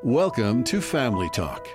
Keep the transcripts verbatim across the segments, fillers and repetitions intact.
Welcome to Family Talk.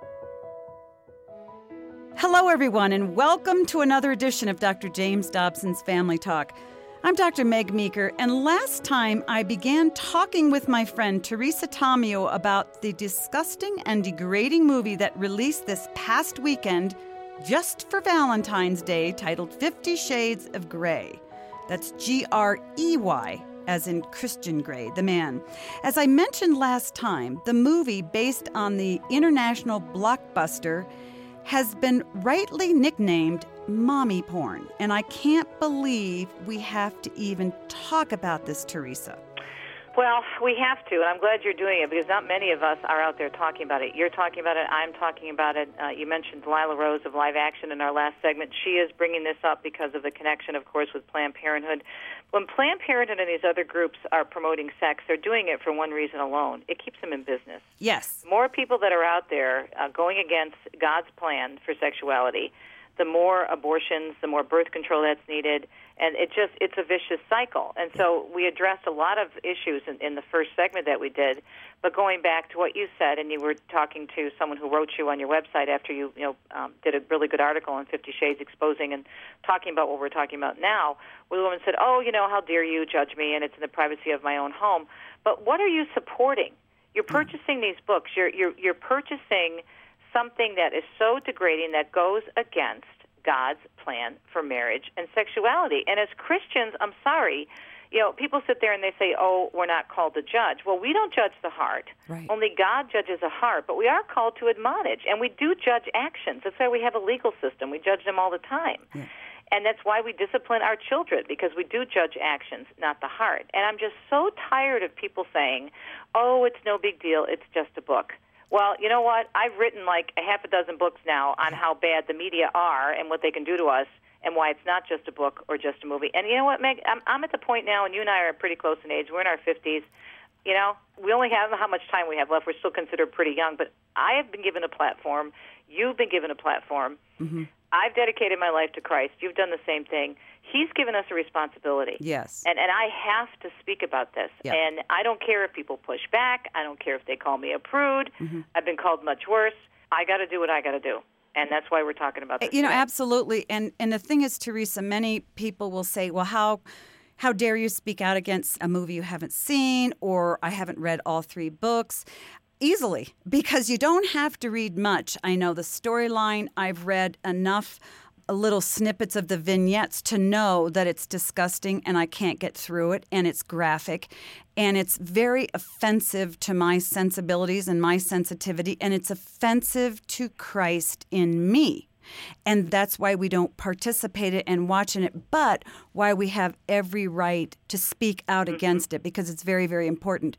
Hello, everyone, and welcome to another edition of Doctor James Dobson's Family Talk. I'm Doctor Meg Meeker, and last time I began talking with my friend Teresa Tomeo about the disgusting and degrading movie that released this past weekend just for Valentine's Day titled Fifty Shades of Grey. That's G R E Y, as in Christian Grey, the man. As I mentioned last time, the movie, based on the international blockbuster, has been rightly nicknamed mommy porn. And I can't believe we have to even talk about this, Teresa. Well, we have to, and I'm glad you're doing it because not many of us are out there talking about it. You're talking about it. I'm talking about it. Uh, you mentioned Lila Rose of Live Action in our last segment. She is bringing this up because of the connection, of course, with Planned Parenthood. When Planned Parenthood and these other groups are promoting sex, they're doing it for one reason alone. It keeps them in business. Yes. More people that are out there uh, going against God's plan for sexuality, the more abortions, the more birth control that's needed, and it just, it's a vicious cycle. And so we addressed a lot of issues in, in the first segment that we did, but going back to what you said, and you were talking to someone who wrote you on your website after you, you know, um, did a really good article on Fifty Shades exposing and talking about what we're talking about now, where the woman said, oh, you know, how dare you judge me, and it's in the privacy of my own home. But what are you supporting? You're purchasing these books. You're, you're, you're purchasing something that is so degrading that goes against God's plan for marriage and sexuality. And as Christians, I'm sorry, you know, people sit there and they say, oh, we're not called to judge. Well, we don't judge the heart. Right. Only God judges a heart, but we are called to admonish, and we do judge actions. That's why we have a legal system. We judge them all the time. Yeah. And that's why we discipline our children, because we do judge actions, not the heart. And I'm just so tired of people saying, oh, it's no big deal, it's just a book. Well, you know what? I've written like a half a dozen books now on how bad the media are and what they can do to us and why it's not just a book or just a movie. And you know what, Meg? I'm, I'm at the point now, and you and I are pretty close in age. We're in our fifties. You know, we only have how much time we have left. We're still considered pretty young. But I have been given a platform. You've been given a platform. Mm-hmm. I've dedicated my life to Christ. You've done the same thing. He's given us a responsibility. Yes. And and I have to speak about this. Yeah. And I don't care if people push back. I don't care if they call me a prude. Mm-hmm. I've been called much worse. I got to do what I got to do. And that's why we're talking about this. You know, today. Absolutely. And and the thing is, Teresa, many people will say, well, how how dare you speak out against a movie you haven't seen, or I haven't read all three books. Easily, because you don't have to read much. I know the storyline. I've read enough little snippets of the vignettes to know that it's disgusting and I can't get through it, and it's graphic, and it's very offensive to my sensibilities and my sensitivity, and it's offensive to Christ in me. And that's why we don't participate in and watch in it, but why we have every right to speak out mm-hmm. against it, because it's very, very important.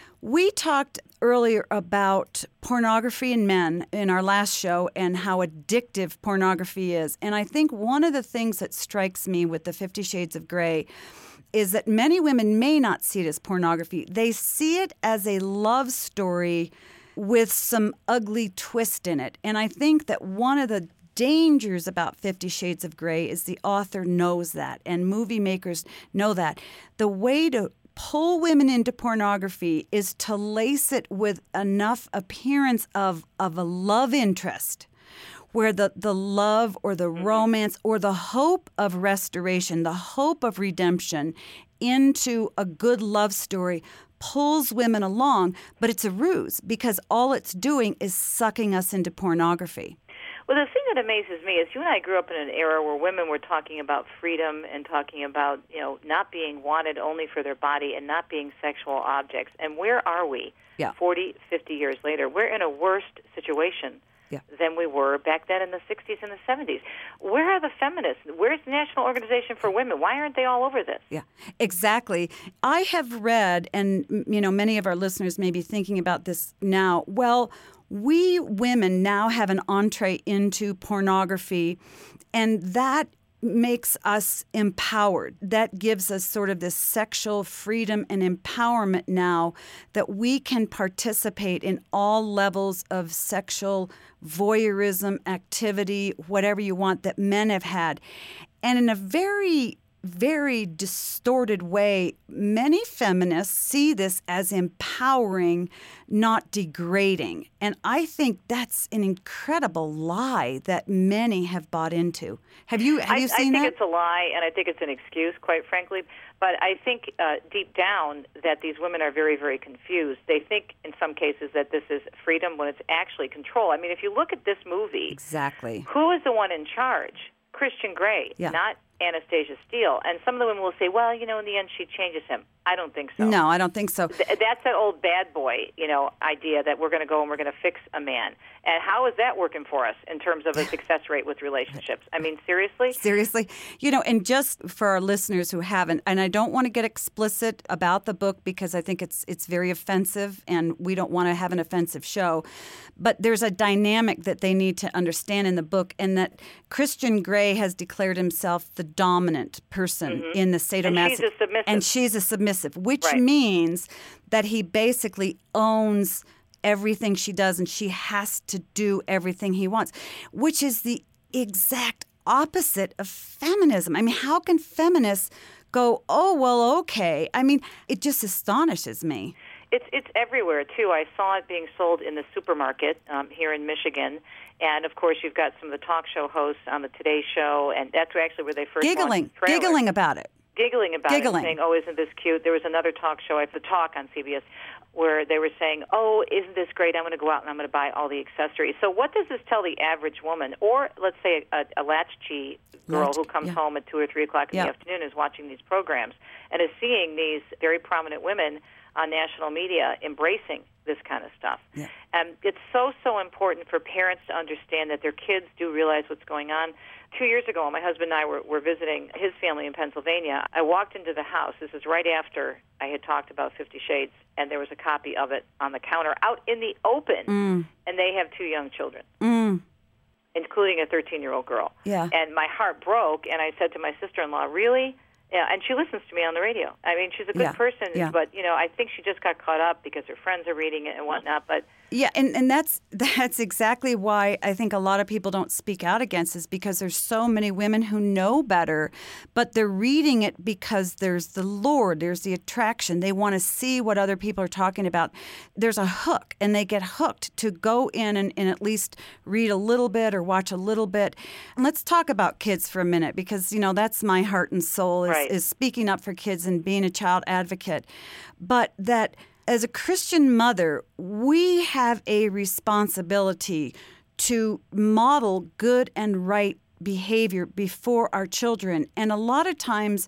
We talked earlier about pornography in men in our last show and how addictive pornography is. And I think one of the things that strikes me with the Fifty Shades of Grey is that many women may not see it as pornography. They see it as a love story with some ugly twist in it. And I think that one of the dangers about Fifty Shades of Grey is the author knows that, and movie makers know that. The way to pull women into pornography is to lace it with enough appearance of, of a love interest where the, the love or the romance or the hope of restoration, the hope of redemption into a good love story pulls women along, but it's a ruse because all it's doing is sucking us into pornography. Well, the thing that amazes me is you and I grew up in an era where women were talking about freedom and talking about, you know, not being wanted only for their body and not being sexual objects. And where are we yeah. forty, fifty years later? We're in a worse situation yeah. than we were back then in the sixties and the seventies. Where are the feminists? Where's the National Organization for Women? Why aren't they all over this? Yeah, exactly. I have read, and, you know, many of our listeners may be thinking about this now, well, we women now have an entree into pornography, and that makes us empowered. That gives us sort of this sexual freedom and empowerment now that we can participate in all levels of sexual voyeurism, activity, whatever you want, that men have had. And in a very very distorted way, many feminists see this as empowering, not degrading. And I think that's an incredible lie that many have bought into. Have you have I, you seen that? I think that? it's a lie, and I think it's an excuse, quite frankly. But I think uh, deep down that these women are very, very confused. They think in some cases that this is freedom when it's actually control. I mean, if you look at this movie, exactly, who is the one in charge? Christian Grey, yeah. not Anastasia Steele. And some of the women will say, well, you know, in the end she changes him. I don't think so. No, I don't think so. Th- that's that old bad boy, you know, idea that we're going to go and we're going to fix a man. And how is that working for us in terms of a success rate with relationships? I mean, seriously? Seriously. You know, and just for our listeners who haven't, and I don't want to get explicit about the book because I think it's it's very offensive and we don't want to have an offensive show, but there's a dynamic that they need to understand in the book, and that Christian Grey has declared himself the dominant person mm-hmm. in the sadomasochism. And she's a submissive. And she's a submissive, which right. means that he basically owns everything she does, and she has to do everything he wants, which is the exact opposite of feminism. I mean, how can feminists go, oh, well, okay? I mean, it just astonishes me. It's it's everywhere, too. I saw it being sold in the supermarket um, here in Michigan. And, of course, you've got some of the talk show hosts on the Today Show, and that's actually where they first Giggling, launched the trailer. giggling about it. Giggling about giggling. it, saying, oh, isn't this cute? There was another talk show, I have the talk on C B S, where they were saying, oh, isn't this great? I'm going to go out and I'm going to buy all the accessories. So what does this tell the average woman, or let's say a, a latchkey girl Latch, who comes yeah. home at two or three o'clock in yeah. the afternoon, is watching these programs and is seeing these very prominent women on national media embracing this kind of stuff. Yeah. And it's so, so important for parents to understand that their kids do realize what's going on. Two years ago, my husband and I were, were visiting his family in Pennsylvania. I walked into the house. This is right after I had talked about Fifty Shades, and there was a copy of it on the counter out in the open, mm. and they have two young children, mm. including a thirteen-year-old girl. Yeah. And my heart broke, and I said to my sister-in-law, really? Yeah, and she listens to me on the radio. I mean, she's a good yeah. person, yeah. but, you know, I think she just got caught up because her friends are reading it and whatnot, but... Yeah, and, and that's that's exactly why I think a lot of people don't speak out against this, because there's so many women who know better, but they're reading it because there's the lure, there's the attraction. They want to see what other people are talking about. There's a hook, and they get hooked to go in and, and at least read a little bit or watch a little bit. And let's talk about kids for a minute, because, you know, that's my heart and soul is, right. is speaking up for kids and being a child advocate. But that... as a Christian mother, we have a responsibility to model good and right behavior before our children. And a lot of times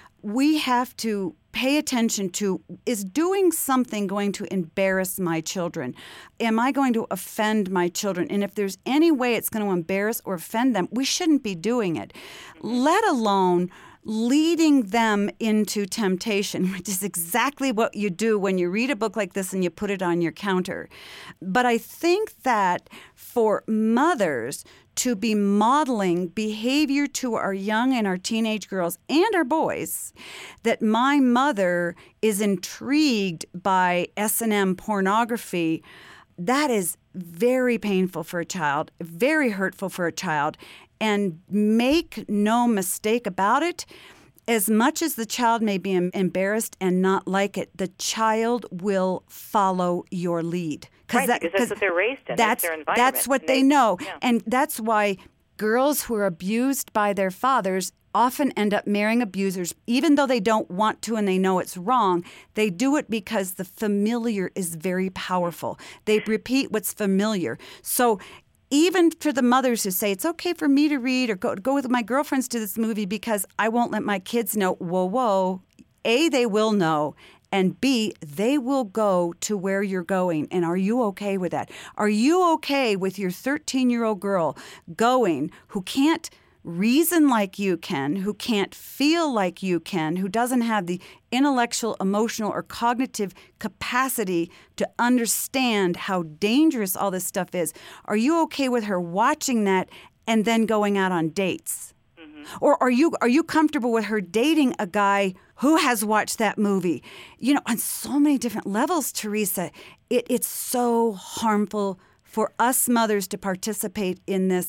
we have to pay attention to, is doing something going to embarrass my children? Am I going to offend my children? And if there's any way it's going to embarrass or offend them, we shouldn't be doing it, let alone leading them into temptation, which is exactly what you do when you read a book like this and you put it on your counter. But I think that for mothers to be modeling behavior to our young and our teenage girls and our boys, that my mother is intrigued by S and M pornography, that is very painful for a child, very hurtful for a child. And make no mistake about it, as much as the child may be embarrassed and not like it, the child will follow your lead. Right, that, because that's what they're raised in. That's, that's their environment. That's what they, they know. Yeah. And that's why girls who are abused by their fathers often end up marrying abusers, even though they don't want to and they know it's wrong. They do it because the familiar is very powerful. They repeat what's familiar. So even for the mothers who say, it's okay for me to read or go, go with my girlfriends to this movie because I won't let my kids know, whoa, whoa, A, they will know, and B, they will go to where you're going. And are you okay with that? Are you okay with your thirteen-year-old girl going who can't reason like you can, who can't feel like you can, who doesn't have the intellectual, emotional, or cognitive capacity to understand how dangerous all this stuff is? Are you okay with her watching that and then going out on dates? Mm-hmm. Or are you are you comfortable with her dating a guy who has watched that movie? You know, on so many different levels, Teresa, it, it's so harmful for us mothers to participate in this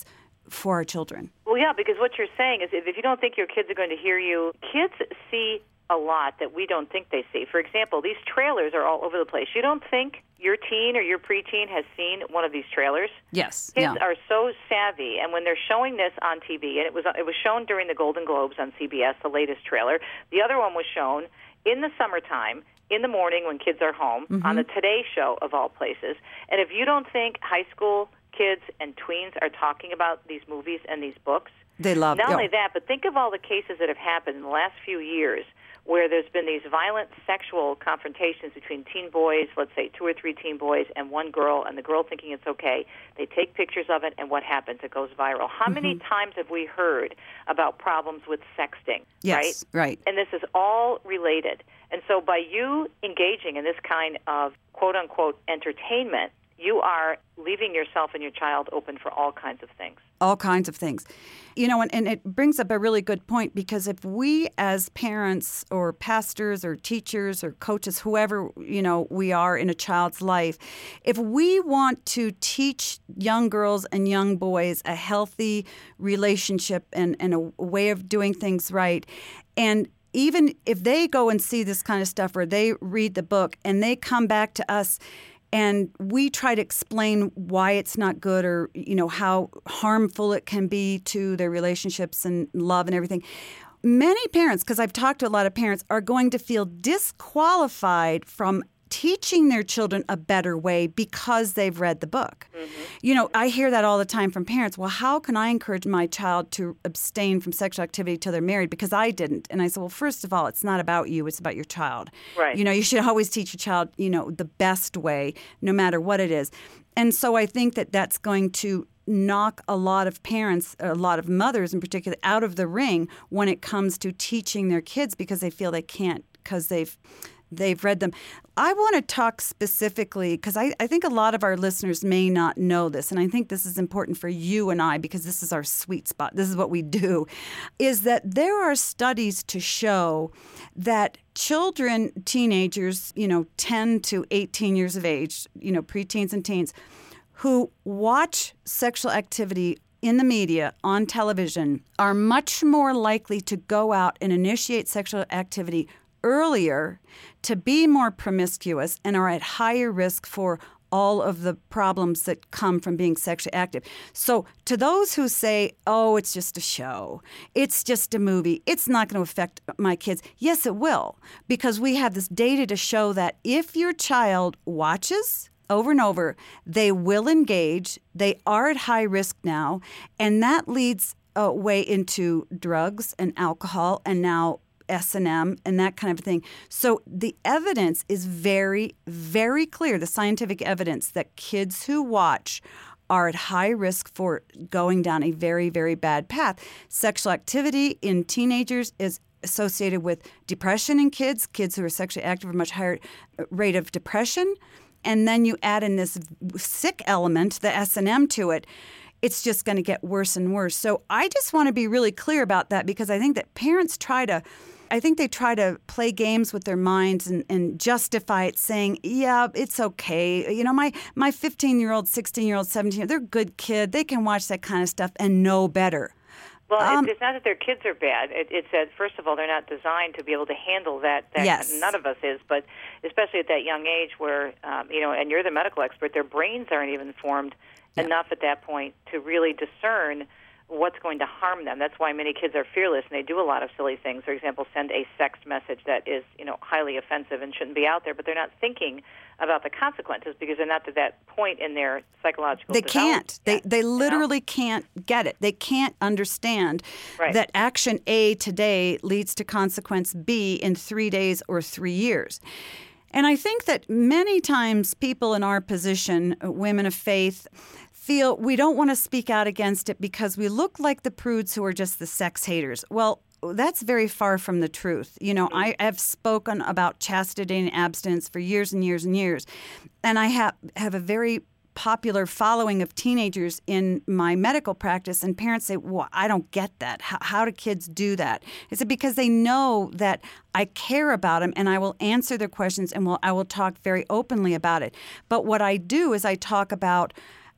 for our children. Well, yeah, because what you're saying is if you don't think your kids are going to hear you, kids see a lot that we don't think they see. For example, these trailers are all over the place. You don't think your teen or your preteen has seen one of these trailers? Yes. Kids yeah. are so savvy, and when they're showing this on T V, and it was it was shown during the Golden Globes on C B S, the latest trailer. The other one was shown in the summertime, in the morning when kids are home, mm-hmm. on the Today Show of all places. And if you don't think high school kids and tweens are talking about these movies and these books, they love not it. only that, but think of all the cases that have happened in the last few years where there's been these violent sexual confrontations between teen boys, let's say two or three teen boys, and one girl, and the girl thinking it's okay. They take pictures of it, and what happens? It goes viral. How mm-hmm. many times have we heard about problems with sexting? Yes, right? right. And this is all related. And so by you engaging in this kind of quote-unquote entertainment, you are leaving yourself and your child open for all kinds of things. All kinds of things. You know, and, and it brings up a really good point, because if we as parents or pastors or teachers or coaches, whoever, you know, we are in a child's life, if we want to teach young girls and young boys a healthy relationship and, and a way of doing things right, and even if they go and see this kind of stuff or they read the book and they come back to us and we try to explain why it's not good, or, you know, how harmful it can be to their relationships and love and everything, many parents, because I've talked to a lot of parents, are going to feel disqualified from teaching their children a better way because they've read the book. Mm-hmm. You know, I hear that all the time from parents. Well, how can I encourage my child to abstain from sexual activity till they're married? Because I didn't. And I said, well, first of all, it's not about you. It's about your child. Right. You know, you should always teach your child, you know, the best way, no matter what it is. And so I think that that's going to knock a lot of parents, a lot of mothers in particular, out of the ring when it comes to teaching their kids, because they feel they can't, because they've they've read them. I want to talk specifically, because I, I think a lot of our listeners may not know this, and I think this is important for you and I, because this is our sweet spot. This is what we do, is that there are studies to show that children, teenagers, you know, ten to eighteen years of age, you know, preteens and teens, who watch sexual activity in the media, on television, are much more likely to go out and initiate sexual activity earlier, to be more promiscuous, and are at higher risk for all of the problems that come from being sexually active. So to those who say, oh, it's just a show, it's just a movie, it's not going to affect my kids, yes, it will, because we have this data to show that if your child watches over and over, they will engage, they are at high risk now, and that leads a way into drugs and alcohol and now S and M and that kind of thing. So the evidence is very, very clear, the scientific evidence, that kids who watch are at high risk for going down a very, very bad path. Sexual activity in teenagers is associated with depression in kids. Kids who are sexually active are much higher rate of depression. And then you add in this sick element, the S and M, to it. It's just going to get worse and worse. So I just want to be really clear about that, because I think that parents try to, I think they try to play games with their minds and, and justify it, saying, yeah, it's okay. You know, my my fifteen-year-old, sixteen-year-old, seventeen-year-old, they're a good kid. They can watch that kind of stuff and know better. Well, Um, it's not that their kids are bad. It, it's that, first of all, they're not designed to be able to handle that. that Yes. None of us is, but especially at that young age where, um, you know, and you're the medical expert, their brains aren't even formed Yeah. enough at that point to really discern what's going to harm them. That's why many kids are fearless, and they do a lot of silly things. For example, send a sex message that is, you know, highly offensive and shouldn't be out there, but they're not thinking about the consequences because they're not to that point in their psychological They development can't. They yet, they you know? literally can't get it. They can't understand Right. that action A today leads to consequence B in three days or three years. And I think that many times people in our position, uh, women of faith, feel we don't want to speak out against it because we look like the prudes who are just the sex haters. Well, that's very far from the truth. You know, I have spoken about chastity and abstinence for years and years and years. And I have, have a very popular following of teenagers in my medical practice, and parents say, well, I don't get that. How, how do kids do that? I said, because they know that I care about them and I will answer their questions and will, I will talk very openly about it. But what I do is I talk about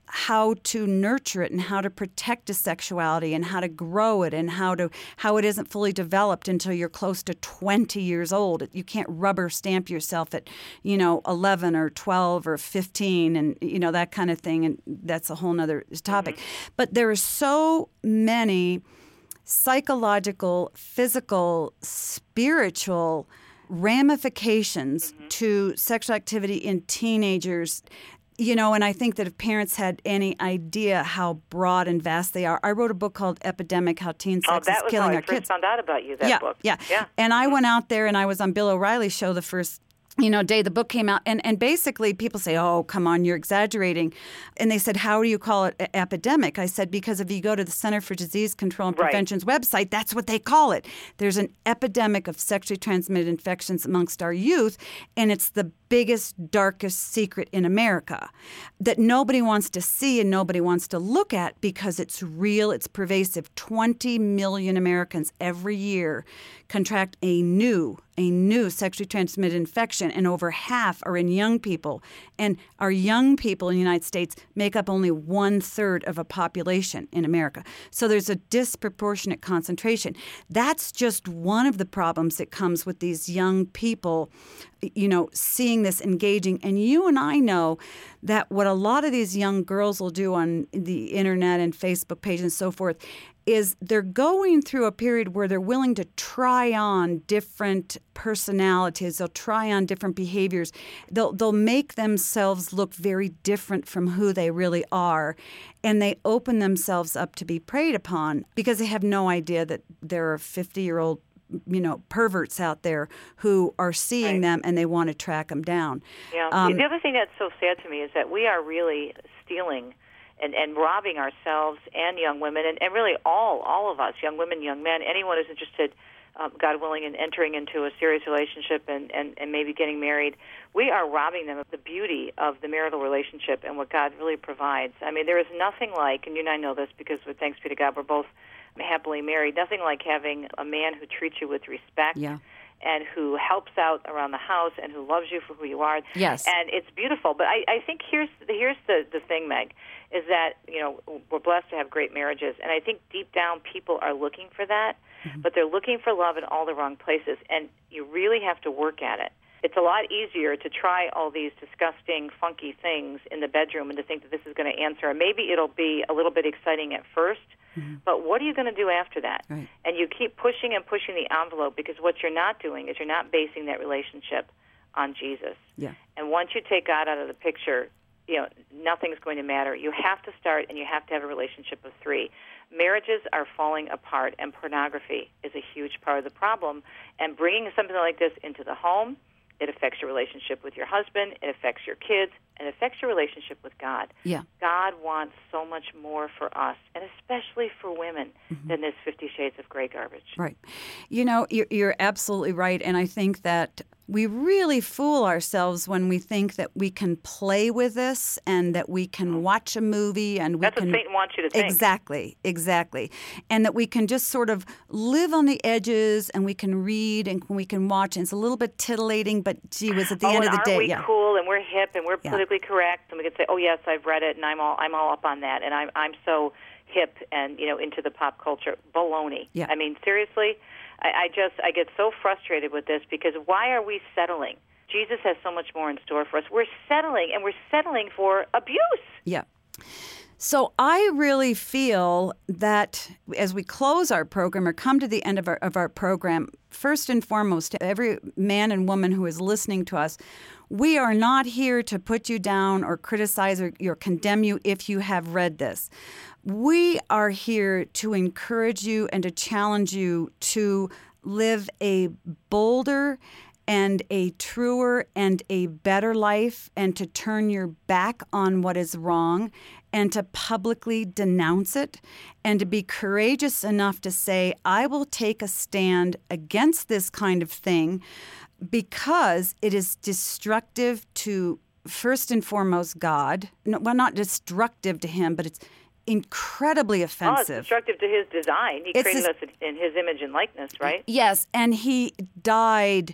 how to nurture it and how to protect a sexuality and how to grow it and how to how it isn't fully developed until you're close to twenty years old. You can't rubber stamp yourself at, you know, eleven or twelve or fifteen and, you know, that kind of thing. And that's a whole nother topic. Mm-hmm. But there are so many psychological, physical, spiritual ramifications mm-hmm. to sexual activity in teenagers. You know, and I think that if parents had any idea how broad and vast they are, I wrote a book called Epidemic: How Teen Sex oh, is Killing Our Kids. That was how I first found out about you, that yeah, book. Yeah, yeah. And I went out there and I was on Bill O'Reilly's show the first you know, day the book came out. And, and basically people say, oh, come on, you're exaggerating. And they said, how do you call it a- epidemic? I said, because if you go to the Center for Disease Control and Prevention's right. website, that's what they call it. There's an epidemic of sexually transmitted infections amongst our youth, and it's the biggest, darkest secret in America that nobody wants to see and nobody wants to look at because it's real, it's pervasive. twenty million Americans every year contract a new, a new sexually transmitted infection, and over half are in young people. And our young people in the United States make up only one-third of a population in America. So there's a disproportionate concentration. That's just one of the problems that comes with these young people, you know, seeing this, engaging. And you and I know that what a lot of these young girls will do on the internet and Facebook pages and so forth is they're going through a period where they're willing to try on different personalities. They'll try on different behaviors. They'll they'll make themselves look very different from who they really are. And they open themselves up to be preyed upon because they have no idea that there are fifty-year-old you know, perverts out there who are seeing right. them and they want to track them down. Yeah. Um, the other thing that's so sad to me is that we are really stealing and, and robbing ourselves and young women, and, and really all all of us, young women, young men, anyone who's interested, um, God willing, in entering into a serious relationship and, and, and maybe getting married, we are robbing them of the beauty of the marital relationship and what God really provides. I mean, there is nothing like, and you and I know this because, with thanks be to God, we're both happily married, nothing like having a man who treats you with respect yeah. and who helps out around the house and who loves you for who you are. Yes. And it's beautiful. But I, I think here's here's the, the thing, Meg, is that, you know, we're blessed to have great marriages. And I think deep down people are looking for that, mm-hmm. but they're looking for love in all the wrong places. And you really have to work at it. It's a lot easier to try all these disgusting, funky things in the bedroom and to think that this is going to answer. And maybe it'll be a little bit exciting at first, mm-hmm. but what are you going to do after that? Right. And you keep pushing and pushing the envelope because what you're not doing is you're not basing that relationship on Jesus. Yeah. And once you take God out of the picture, you know, nothing's going to matter. You have to start and you have to have a relationship of three. Marriages are falling apart, and pornography is a huge part of the problem. And bringing something like this into the home, it affects your relationship with your husband. It affects your kids. And it affects your relationship with God. Yeah. God wants so much more for us, and especially for women, mm-hmm. than this Fifty Shades of Grey garbage. Right. You know, you're, you're absolutely right. And I think that we really fool ourselves when we think that we can play with this and that we can watch a movie and we That's can... what Satan wants you to think. Exactly, exactly. And that we can just sort of live on the edges and we can read and we can watch. And it's a little bit titillating, but gee whiz, at the oh, end of the aren't day... we yeah. cool and we're hip and we're Yeah. politically correct, and we can say, oh, yes, I've read it and I'm all I'm all up on that, and I'm, I'm so hip and, you know, into the pop culture. Baloney. Yeah. I mean, seriously, I, I just, I get so frustrated with this because why are we settling? Jesus has so much more in store for us. We're settling, and we're settling for abuse. Yeah. So I really feel that as we close our program or come to the end of our, of our program, first and foremost, to every man and woman who is listening to us, we are not here to put you down or criticize or, or condemn you if you have read this. We are here to encourage you and to challenge you to live a bolder and a truer and a better life, and to turn your back on what is wrong and to publicly denounce it, and to be courageous enough to say, I will take a stand against this kind of thing because it is destructive to, first and foremost, God. No, well, not destructive to him, but it's incredibly offensive. Oh, it's destructive to his design. He It's created his, us in his image and likeness, right? Yes, and he died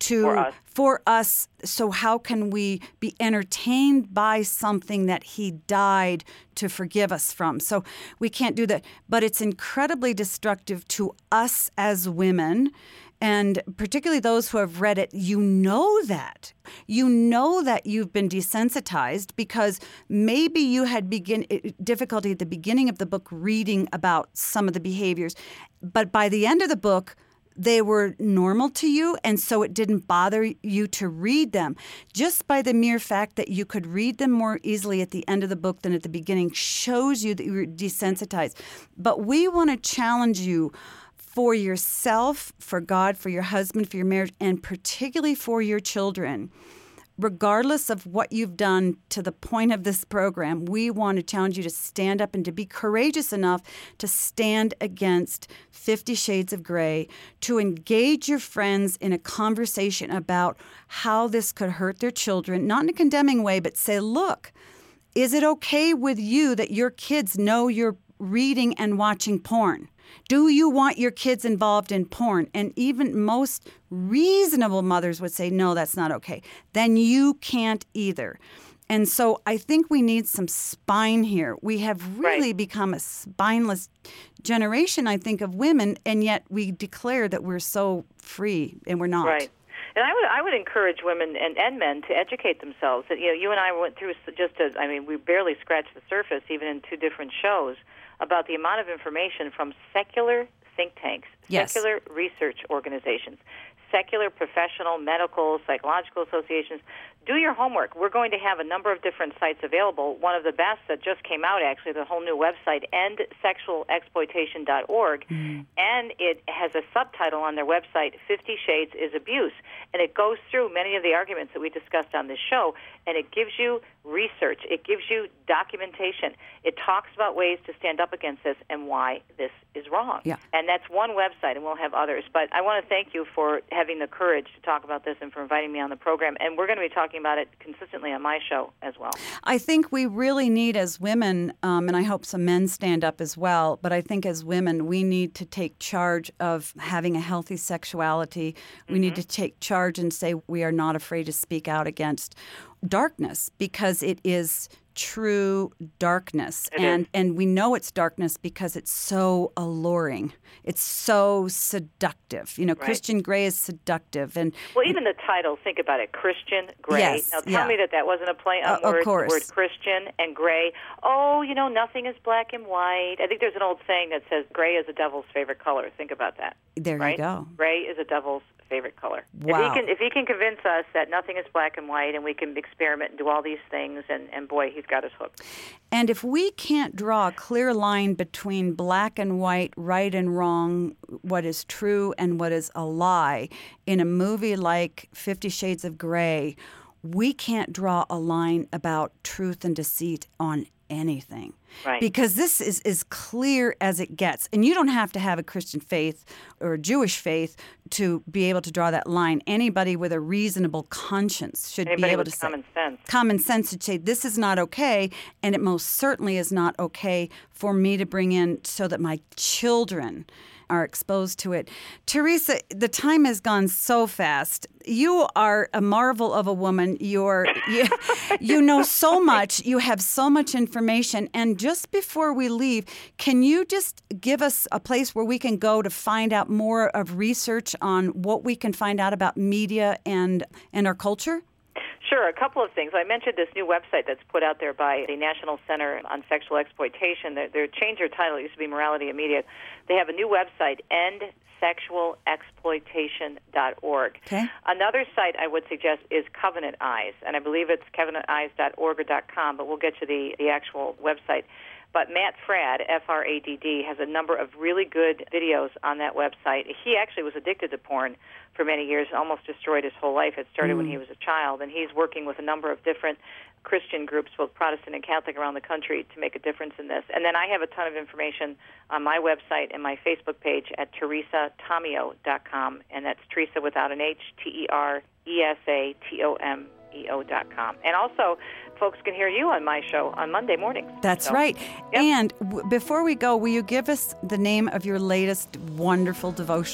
to For us. for us. So how can we be entertained by something that he died to forgive us from? So we can't do that. But it's incredibly destructive to us as women. And particularly those who have read it, you know that. You know that you've been desensitized because maybe you had begin difficulty at the beginning of the book reading about some of the behaviors. But by the end of the book, they were normal to you, and so it didn't bother you to read them. Just by the mere fact that you could read them more easily at the end of the book than at the beginning shows you that you were desensitized. But we want to challenge you for yourself, for God, for your husband, for your marriage, and particularly for your children. Regardless of what you've done to the point of this program, we want to challenge you to stand up and to be courageous enough to stand against Fifty Shades of Grey, to engage your friends in a conversation about how this could hurt their children, not in a condemning way, but say, look, is it okay with you that your kids know you're reading and watching porn? Do you want your kids involved in porn? And even most reasonable mothers would say, no, that's not okay. Then you can't either. And so I think we need some spine here. We have really Right. become a spineless generation, I think, of women, and yet we declare that we're so free, and we're not. Right. And I would I would encourage women and, and men to educate themselves. You know, you and I went through just a, I mean, we barely scratched the surface, even in two different shows, about the amount of information from secular think tanks, Yes. secular research organizations, secular professional, medical, psychological associations. Do your homework. We're going to have a number of different sites available. One of the best that just came out, actually, the whole new website, end sexual exploitation dot org, mm. and it has a subtitle on their website, Fifty Shades is Abuse. And it goes through many of the arguments that we discussed on this show, and it gives you research. It gives you documentation. It talks about ways to stand up against this and why this is wrong. Yeah. And that's one website, and we'll have others. But I want to thank you for having the courage to talk about this and for inviting me on the program. And we're going to be talking about it consistently on my show as well. I think we really need as women, um, and I hope some men stand up as well, but I think as women we need to take charge of having a healthy sexuality. We mm-hmm. need to take charge and say we are not afraid to speak out against darkness because it is true darkness. It and is. and we know it's darkness because it's so alluring. It's so seductive. You know, Right. Christian Grey is seductive. And Well, even the title, think about it, Christian Grey. Yes, now, tell yeah. me that that wasn't a play on Uh, of words, course. the word Christian and gray. Oh, you know, nothing is black and white. I think there's an old saying that says gray is a devil's favorite color. Think about that. there right? you go. Gray is a devil's favorite color. Wow. If he can, if he can convince us that nothing is black and white and we can experiment and do all these things, and, and boy, he's got us hooked. And if we can't draw a clear line between black and white, right and wrong, what is true and what is a lie, in a movie like Fifty Shades of Grey, we can't draw a line about truth and deceit on anything. Right. Because this is as clear as it gets. And you don't have to have a Christian faith or a Jewish faith to be able to draw that line. Anybody with a reasonable conscience should Anybody be able with to common say, sense. common sense should say, this is not okay, and it most certainly is not okay for me to bring in so that my children are exposed to it. Teresa, the time has gone so fast. You are a marvel of a woman. You're, you, you know so much. You have so much information. And just before we leave, can you just give us a place where we can go to find out more of research on what we can find out about media and, and our culture? Sure, a couple of things. I mentioned this new website that's put out there by the National Center on Sexual Exploitation. They're, they're changed their title. It used to be Morality and Media. They have a new website, end sexual exploitation dot org. Okay. Another site I would suggest is Covenant Eyes, and I believe it's covenant eyes dot org or .com, but we'll get you the, the actual website. But Matt Fradd, F R A D D, has a number of really good videos on that website. He actually was addicted to porn for many years and almost destroyed his whole life. It started mm. when he was a child, and he's working with a number of different Christian groups, both Protestant and Catholic, around the country to make a difference in this. And then I have a ton of information on my website and my Facebook page at teresa tomeo dot com, and that's Teresa without an H, T E R E S A T O M E O dot com. And also, folks can hear you on my show on Monday mornings. That's so, right. Yep. And w- before we go, will you give us the name of your latest wonderful devotional?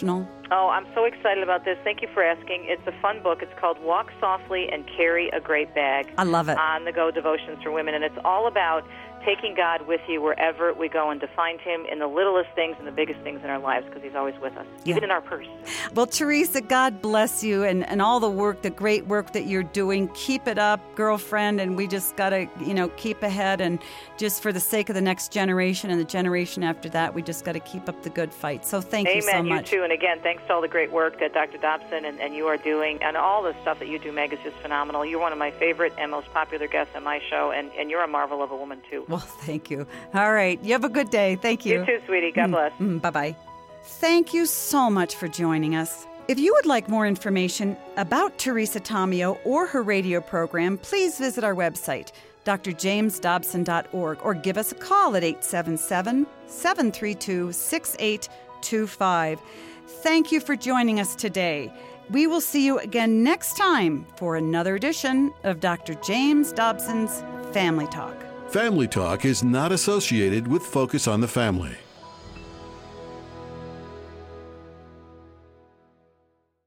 Oh, I'm so excited about this. Thank you for asking. It's a fun book. It's called Walk Softly and Carry a Great Bag. I love it. On-the-go devotions for women. And it's all about taking God with you wherever we go and to find Him in the littlest things and the biggest things in our lives, because He's always with us, even Yeah. in our purse. Well, Teresa, God bless you and, and all the work, the great work that you're doing. Keep it up, girlfriend, and we just got to, you know, keep ahead. And just for the sake of the next generation and the generation after that, we just got to keep up the good fight. So thank Amen, you so much. you too. And again, thanks to all the great work that Doctor Dobson and, and you are doing, and all the stuff that you do, Meg, is just phenomenal. You're one of my favorite and most popular guests on my show, and, and you're a marvel of a woman, too. Well, thank you. All right. You have a good day. Thank you. You too, sweetie. God bless. Mm, bye-bye. Thank you so much for joining us. If you would like more information about Teresa Tomeo or her radio program, please visit our website, d r james dobson dot org, or give us a call at eight seven seven, seven three two, six eight two five. Thank you for joining us today. We will see you again next time for another edition of Doctor James Dobson's Family Talk. Family Talk is not associated with Focus on the Family.